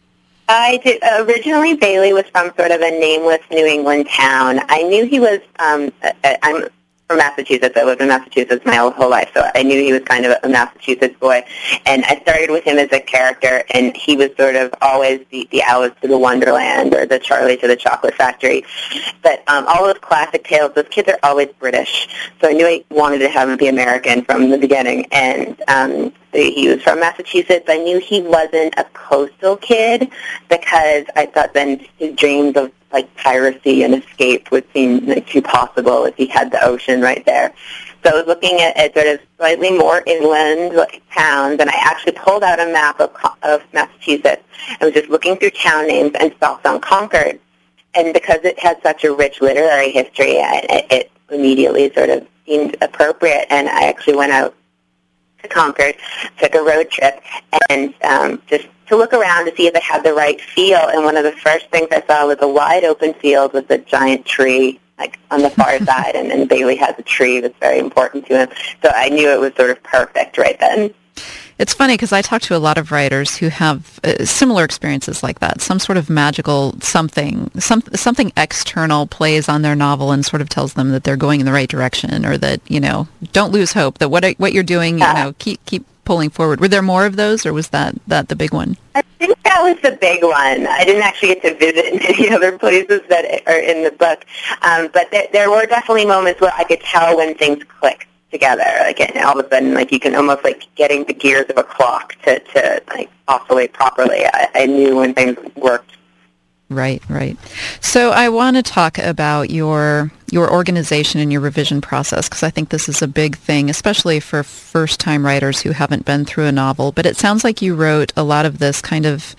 I did. Originally, Bailey was from sort of a nameless New England town. I knew he was, um, I, I'm from Massachusetts. I lived in Massachusetts my whole, whole life, so I knew he was kind of a Massachusetts boy. And I started with him as a character, and he was sort of always the, the Alice to the Wonderland or the Charlie to the Chocolate Factory. But um, all those classic tales, those kids are always British, so I knew I wanted to have him be American from the beginning. And um, he was from Massachusetts. I knew he wasn't a coastal kid because I thought then his dreams of like piracy and escape would seem like too possible if he had the ocean right there. So I was looking at, at sort of slightly more inland like, towns, and I actually pulled out a map of, of Massachusetts and was just looking through town names and stopped on Concord. And because it has such a rich literary history, I, it immediately sort of seemed appropriate, and I actually went out to Concord, took a road trip, and um, just to look around to see if it had the right feel. And one of the first things I saw was a wide open field with a giant tree, like on the far side, and, and Bailey has a tree that's very important to him. So I knew it was sort of perfect right then. It's funny because I talk to a lot of writers who have uh, similar experiences like that. Some sort of magical something, some, something external plays on their novel and sort of tells them that they're going in the right direction, or that, you know, don't lose hope, that what what you're doing, you know, keep keep pulling forward. Were there more of those, or was that, that the big one? I think that was the big one. I didn't actually get to visit many other places that are in the book, um, but there, there were definitely moments where I could tell when things clicked together, like, and all of a sudden, like, you can almost, like, getting the gears of a clock to, to like, oscillate properly. I, I knew when things worked. Right, right. So I want to talk about your your organization and your revision process, because I think this is a big thing, especially for first-time writers who haven't been through a novel. But it sounds like you wrote a lot of this kind of,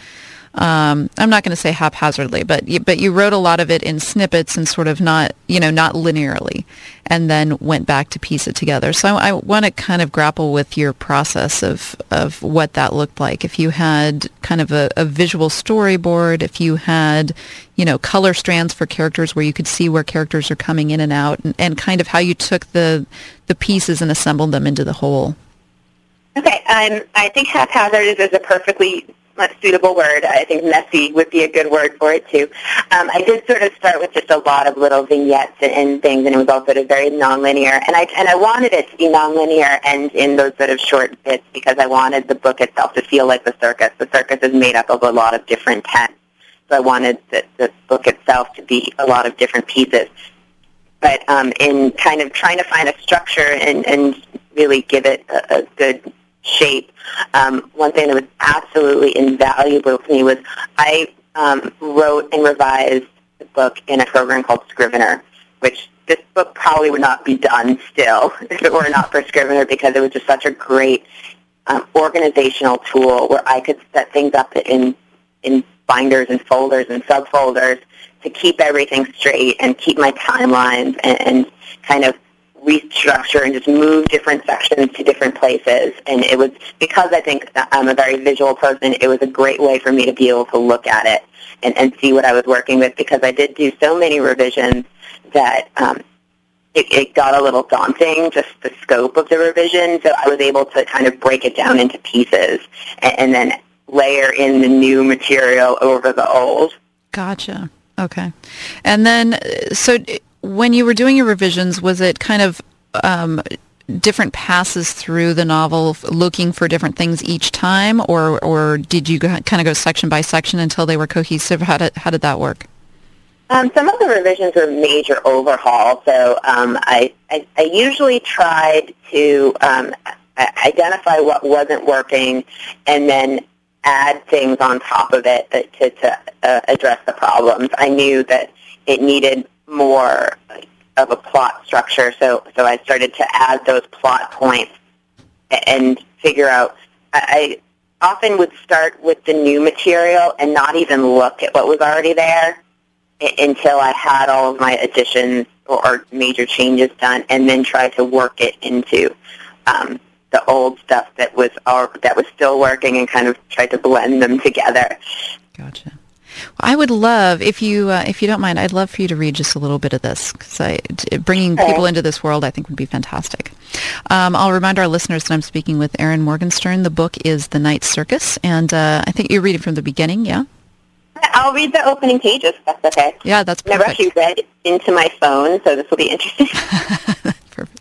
um, I'm not going to say haphazardly, but you, but you wrote a lot of it in snippets and sort of not, you know, not linearly, and then went back to piece it together. So I, I want to kind of grapple with your process of, of what that looked like. If you had kind of a, a visual storyboard, if you had, you know, color strands for characters where you could see where characters are coming in and out, and, and kind of how you took the the pieces and assembled them into the whole. Okay, um, I think haphazard is a perfectly suitable word. I think messy would be a good word for it, too. Um, I did sort of start with just a lot of little vignettes and, and things, and it was all sort of very nonlinear. And I and I wanted it to be nonlinear and in those sort of short bits because I wanted the book itself to feel like the circus. The circus is made up of a lot of different tents, so I wanted the, the book itself to be a lot of different pieces. But um, in kind of trying to find a structure and, and really give it a, a good shape, um, one thing that was absolutely invaluable to me was I um, wrote and revised the book in a program called Scrivener, which this book probably would not be done still if it were not for Scrivener, because it was just such a great um, organizational tool where I could set things up in in binders and folders and subfolders to keep everything straight and keep my timelines and, and kind of restructure and just move different sections to different places. And it was, because I think I'm a very visual person, it was a great way for me to be able to look at it and, and see what I was working with, because I did do so many revisions that um, it, it got a little daunting, just the scope of the revision. So I was able to kind of break it down into pieces and, and then layer in the new material over the old. Gotcha. Okay. And then, so when you were doing your revisions, was it kind of um, different passes through the novel, looking for different things each time, or or did you go, kind of go section by section until they were cohesive? How did how did that work? Um, some of the revisions were major overhaul, so um, I, I I usually tried to um, identify what wasn't working, and then add things on top of it to, to uh, address the problems. I knew that it needed more of a plot structure, so so I started to add those plot points and figure out. I, I often would start with the new material and not even look at what was already there until I had all of my additions or major changes done, and then try to work it into um, the old stuff that was all, that was still working, and kind of tried to blend them together. Gotcha. Well, I would love, if you uh, if you don't mind, I'd love for you to read just a little bit of this, because I, t- bringing okay. people into this world, I think, would be fantastic. Um, I'll remind our listeners that I'm speaking with Erin Morgenstern. The book is The Night Circus, and uh, I think you're reading from the beginning, yeah? I'll read the opening pages, if that's okay. Yeah, that's perfect. I've never actually read into my phone, so this will be interesting. Perfect.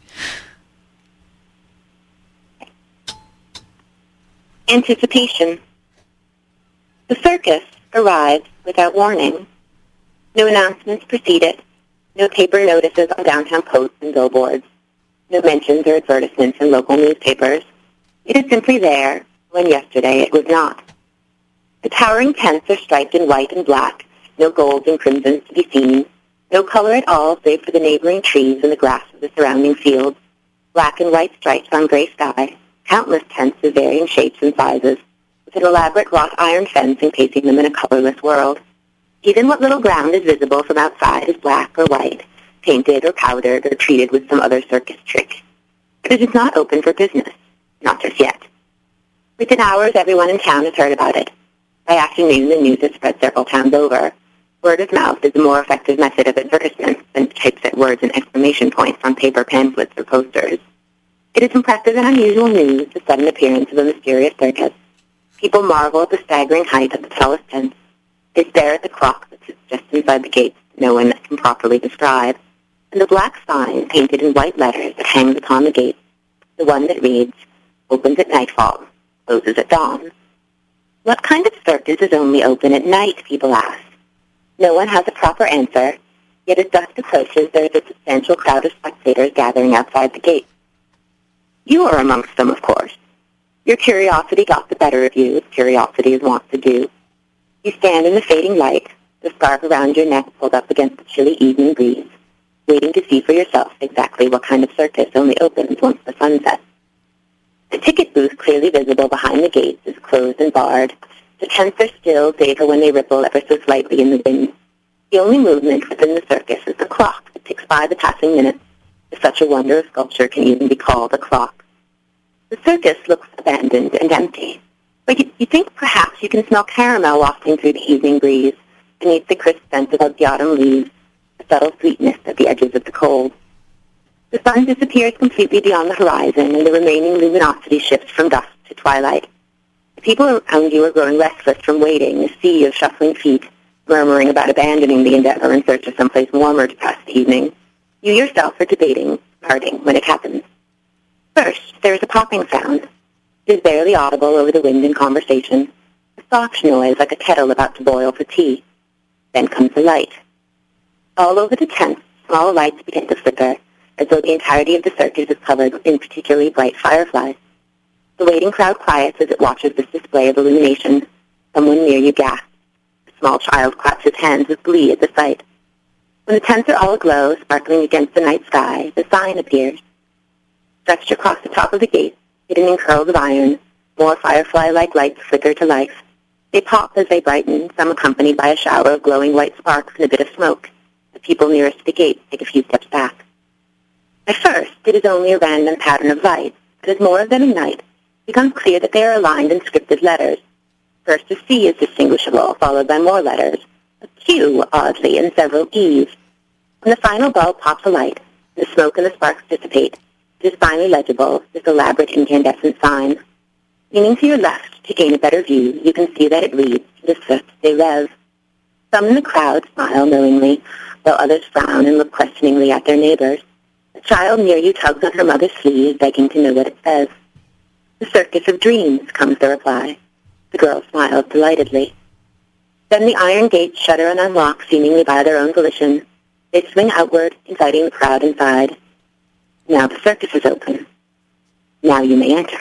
Anticipation. The circus arrived without warning. No announcements preceded. No paper notices on downtown posts and billboards. No mentions or advertisements in local newspapers. It is simply there when yesterday it was not. The towering tents are striped in white and black, no golds and crimsons to be seen, no color at all save for the neighboring trees and the grass of the surrounding fields, black and white stripes on gray sky, countless tents of varying shapes and sizes, with an elaborate wrought iron fence encasing them in a colorless world. Even what little ground is visible from outside is black or white, painted or powdered or treated with some other circus trick. But it is not open for business, not just yet. Within hours, everyone in town has heard about it. By afternoon, the news has spread several towns over. Word of mouth is a more effective method of advertisement than typeset words and exclamation points on paper pamphlets or posters. It is impressive and unusual news, the sudden appearance of a mysterious circus. People marvel at the staggering height of the tallest tents. They stare at the clock that sits just inside the gates no one can properly describe, and the black sign painted in white letters that hangs upon the gate, the one that reads, "Opens at nightfall, closes at dawn." What kind of circus is only open at night, people ask. No one has a proper answer, yet as dusk approaches, there is a substantial crowd of spectators gathering outside the gate. You are amongst them, of course. Your curiosity got the better of you, as curiosity is wont to do. You stand in the fading light, the scarf around your neck pulled up against the chilly evening breeze, waiting to see for yourself exactly what kind of circus only opens once the sun sets. The ticket booth, clearly visible behind the gates, is closed and barred. The tents are still, save for when they ripple ever so slightly in the wind. The only movement within the circus is the clock that ticks by the passing minutes, if such a wonder of sculpture can even be called a clock. The circus looks abandoned and empty, but you, you think perhaps you can smell caramel wafting through the evening breeze, beneath the crisp scent of the autumn leaves, a subtle sweetness at the edges of the cold. The sun disappears completely beyond the horizon, and the remaining luminosity shifts from dusk to twilight. The people around you are growing restless from waiting, a sea of shuffling feet, murmuring about abandoning the endeavor in search of someplace warmer to pass the evening. You yourself are debating, starting when it happens. First, there is a popping sound. It is barely audible over the wind and conversation, a soft noise like a kettle about to boil for tea. Then comes the light. All over the tent, small lights begin to flicker, as though the entirety of the circus is covered in particularly bright fireflies. The waiting crowd quiets as it watches this display of illumination. Someone near you gasps. A small child claps his hands with glee at the sight. When the tents are all aglow, sparkling against the night sky, the sign appears. Stretched across the top of the gate, hidden in curls of iron, more firefly-like lights flicker to life. They pop as they brighten, some accompanied by a shower of glowing white sparks and a bit of smoke. The people nearest to the gate take a few steps back. At first, it is only a random pattern of lights, but as more of them ignite, it becomes clear that they are aligned in scripted letters. First, a C is distinguishable, followed by more letters, a Q, oddly, and several E's. When the final bulb pops alight, the smoke and the sparks dissipate, it is finally legible, this elaborate incandescent sign. Leaning to your left to gain a better view, you can see that it reads, Le Cirque des Rêves. Some in the crowd smile knowingly, while others frown and look questioningly at their neighbors. A child near you tugs on her mother's sleeve, begging to know what it says. The Circus of Dreams, comes the reply. The girl smiles delightedly. Then the iron gates shudder and unlock, seemingly by their own volition. They swing outward, inviting the crowd inside. Now the circus is open. Now you may enter.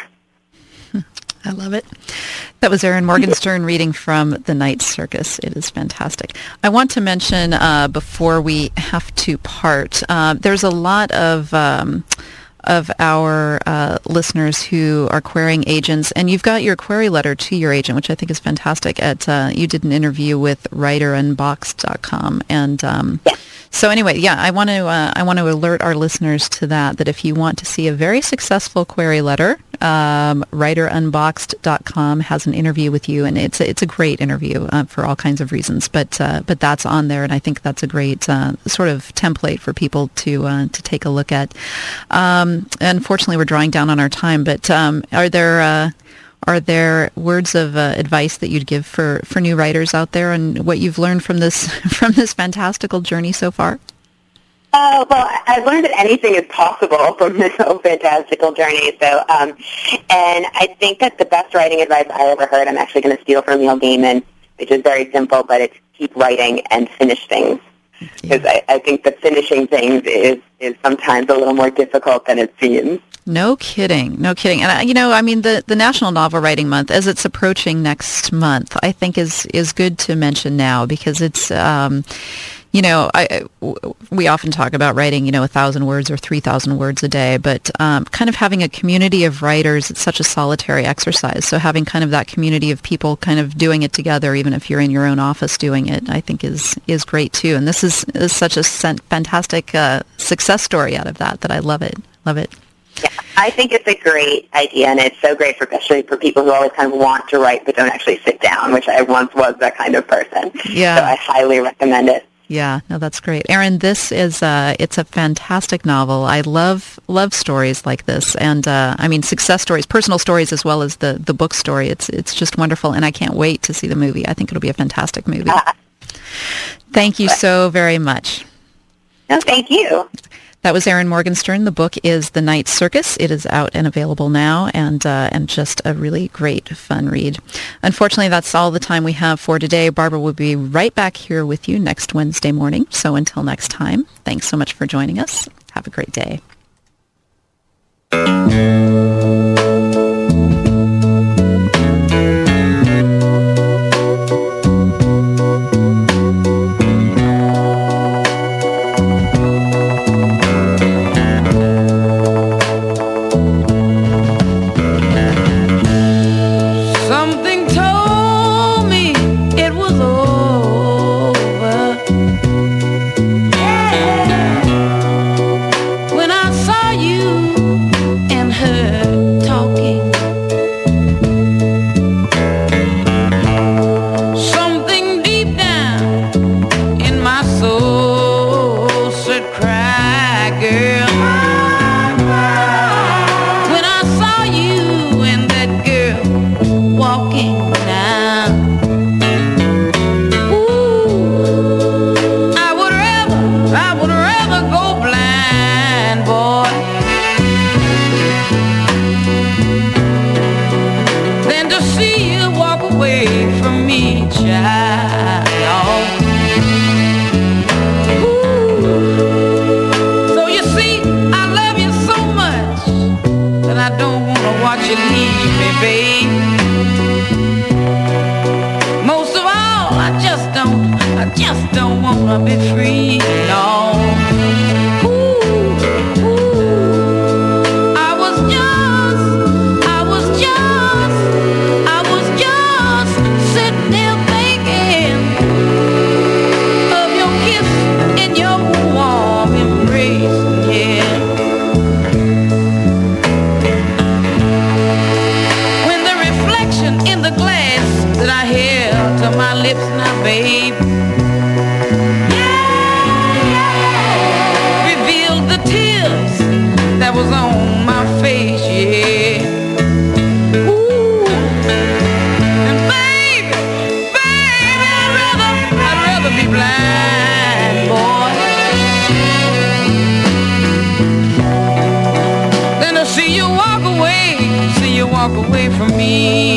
I love it. That was Erin Morgenstern reading from The Night Circus. It is fantastic. I want to mention uh, before we have to part, uh, there's a lot of um, of our uh, listeners who are querying agents, and you've got your query letter to your agent, which I think is fantastic. At uh, you did an interview with writer unboxed dot com, and um, yeah. So anyway, yeah, I want to uh, I want to alert our listeners to that, that if you want to see a very successful query letter, um, writer unboxed dot com has an interview with you, and it's a, it's a great interview uh, for all kinds of reasons. But uh, but that's on there, and I think that's a great uh, sort of template for people to uh, to take a look at. Um, unfortunately, we're drawing down on our time, but um, are there uh, are there words of uh, advice that you'd give for, for new writers out there, and what you've learned from this from this fantastical journey so far? Uh, well, I've learned that anything is possible from this whole fantastical journey. So, um, and I think that the best writing advice I ever heard, I'm actually going to steal from Neil Gaiman, which is very simple, but it's keep writing and finish things. Because I, I think that finishing things is, is sometimes a little more difficult than it seems. No kidding. No kidding. And, uh, you know, I mean, the, the National Novel Writing Month, as it's approaching next month, I think is, is good to mention now because it's, um, you know, I, we often talk about writing, you know, a thousand words or three thousand words a day, but um, kind of having a community of writers, it's such a solitary exercise. So having kind of that community of people kind of doing it together, even if you're in your own office doing it, I think is, is great too. And this is, is such a fantastic uh, success story out of that, that I love it. Love it. Yeah, I think it's a great idea, and it's so great, for, especially for people who always kind of want to write but don't actually sit down, which I once was that kind of person. Yeah. So I highly recommend it. Yeah, no, that's great. Erin, this is, uh, it's a fantastic novel. I love, love stories like this. And, uh, I mean, success stories, personal stories, as well as the, the book story. It's, it's just wonderful. And I can't wait to see the movie. I think it'll be a fantastic movie. Uh, thank you so very much. No, thank you. That was Erin Morgenstern. The book is The Night Circus. It is out and available now, and uh, and just a really great, fun read. Unfortunately, that's all the time we have for today. Barbara will be right back here with you next Wednesday morning. So until next time, thanks so much for joining us. Have a great day. Walk away from me.